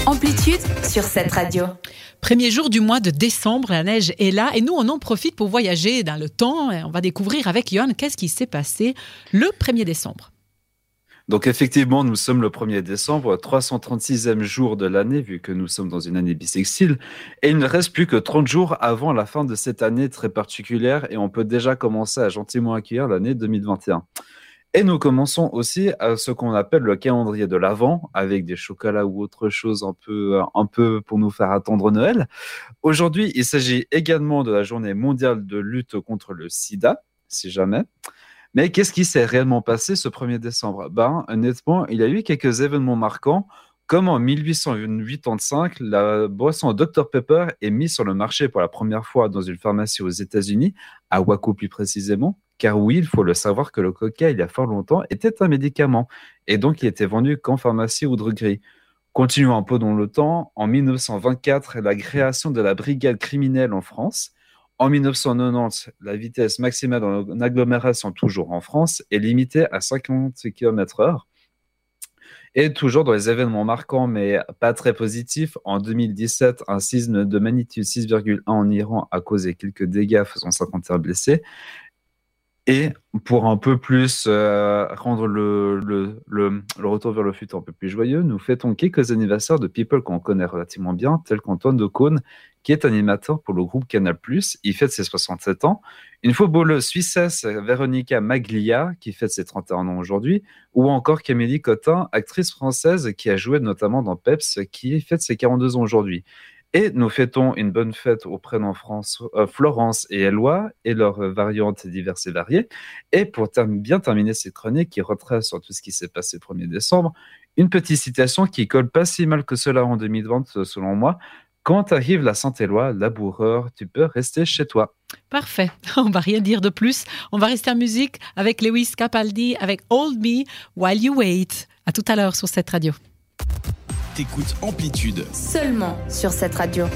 Amplitude sur cette radio. Premier jour du mois de décembre, la neige est là et nous on en profite pour voyager dans le temps. On va découvrir avec Johan qu'est-ce qui s'est passé le 1er décembre. Donc effectivement, nous sommes le 1er décembre, 336e jour de l'année, vu que nous sommes dans une année bissextile. Et il ne reste plus que 30 jours avant la fin de cette année très particulière et on peut déjà commencer à gentiment accueillir l'année 2021. Et nous commençons aussi à ce qu'on appelle le calendrier de l'Avent, avec des chocolats ou autre chose un peu pour nous faire attendre Noël. Aujourd'hui, il s'agit également de la journée mondiale de lutte contre le sida, si jamais. Mais qu'est-ce qui s'est réellement passé ce 1er décembre ? Honnêtement, il y a eu quelques événements marquants, comme en 1885, la boisson Dr Pepper est mise sur le marché pour la première fois dans une pharmacie aux États-Unis, à Waco plus précisément. Car oui, il faut le savoir que le coca, il y a fort longtemps, était un médicament. Et donc, il était vendu qu'en pharmacie ou droguerie. Continuons un peu dans le temps. En 1924, la création de la brigade criminelle en France. En 1990, la vitesse maximale dans une agglomération, toujours en France, est limitée à 50 km/h. Et toujours dans les événements marquants, mais pas très positifs, en 2017, un séisme de magnitude 6,1 en Iran a causé quelques dégâts, faisant 51 blessés. Et pour un peu plus rendre le retour vers le futur un peu plus joyeux, nous fêtons quelques anniversaires de people qu'on connaît relativement bien, tels qu'Antoine Decaune, qui est animateur pour le groupe Canal+. Il fête ses 67 ans. Une footballeuse suissesse, Véronica Maglia, qui fête ses 31 ans aujourd'hui. Ou encore Camélie Cotin, actrice française qui a joué notamment dans Peps, qui fête ses 42 ans aujourd'hui. Et nous fêtons une bonne fête aux prénoms Florence et Éloi et leurs variantes diverses et variées. Et pour bien terminer cette chronique qui retrace sur tout ce qui s'est passé le 1er décembre, une petite citation qui colle pas si mal que cela en 2020 selon moi. Quand arrive la Saint-Éloi, laboureur, tu peux rester chez toi. Parfait, on va rien dire de plus. On va rester en musique avec Lewis Capaldi, avec Hold Me While You Wait. À tout à l'heure sur cette radio. T'écoutes Amplitude. Seulement sur cette radio.